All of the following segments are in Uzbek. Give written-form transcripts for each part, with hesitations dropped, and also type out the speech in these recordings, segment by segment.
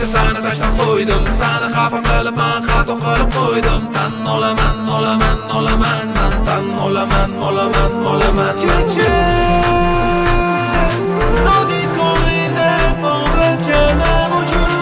Endi seni tashlab qo'ydim, seni xafa qilib men xato qilib qo'ydim. Tan olaman, men tan olaman. Kechir Nodi ko'nglimda o'rgatganim uchun.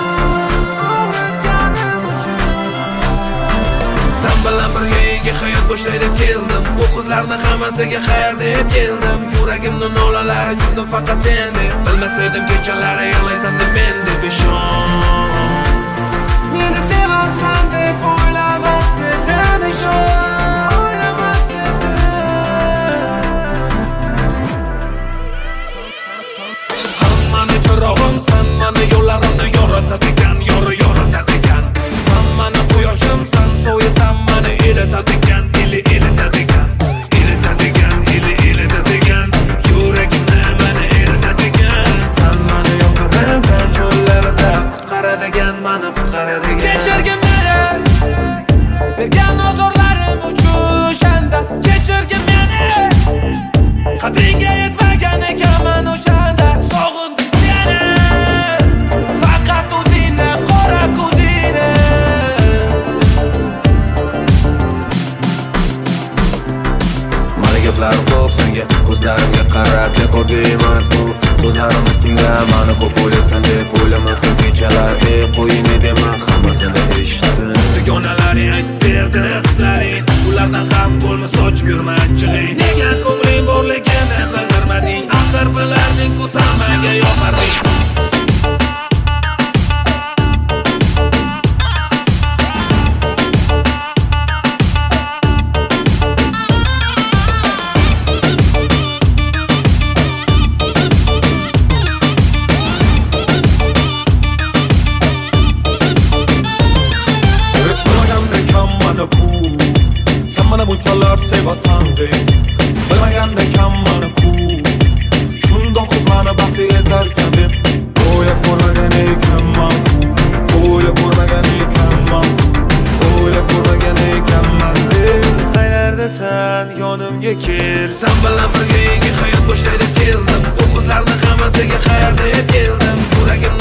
Sen bilan birga yangi hayot boshlaydi deb keldim. Bu qizlarni hammasiga xayr deb keldim. Yuragimning nolalari jumdim faqat sen deb. Bilmasaydim kechalari yig'laysan deb men deb ishon. Meni sevarsan deb o'ylamas edim ishon. Sen mani yo'llarimni yoritadigan, yoritadigan. Sen mani quyoshim, sen so'yasan mani elitadigan, elitadigan. Yuragimni mani eritadigan. Sen mani yo'qarim, sen cho'llarda qutqaradigan, mani qutqaradigan. Kechirgin meni bergan nozorlarim uchun o'shanda. Kechirgin meni qadringga yetmagan ekanman o'shanda. Sog'indim gaplarim ko'p senga, ko'zlarimga qarab bekorga emas bu so'zlarimni tingla. Mani ko'p o'ylaysan deb o'ylamasin kechalar. Qo'ying dema hammasini eshitdim. Dugonalaring aytib berdi hislaring, ulardan xavf bo'lma sochib yurma achchig'ing. Nega ko'ngling borligini bildirmading? Axir bilarding-ku sen menga yoqarding. Bunchalar sevasan deb bilmagan ekan mani ku. Shundoq qiz mani baxtli etarkan deb o'ylab ko'rmagan ekanman ku. O'ylab ko'rmagan ekanman deb. Qaylarda sen yonimga kel, sen bilan birga yangi hayot boshlaydi keldim. Bu qizlarni hammasiga xayr deb keldim. Yuragim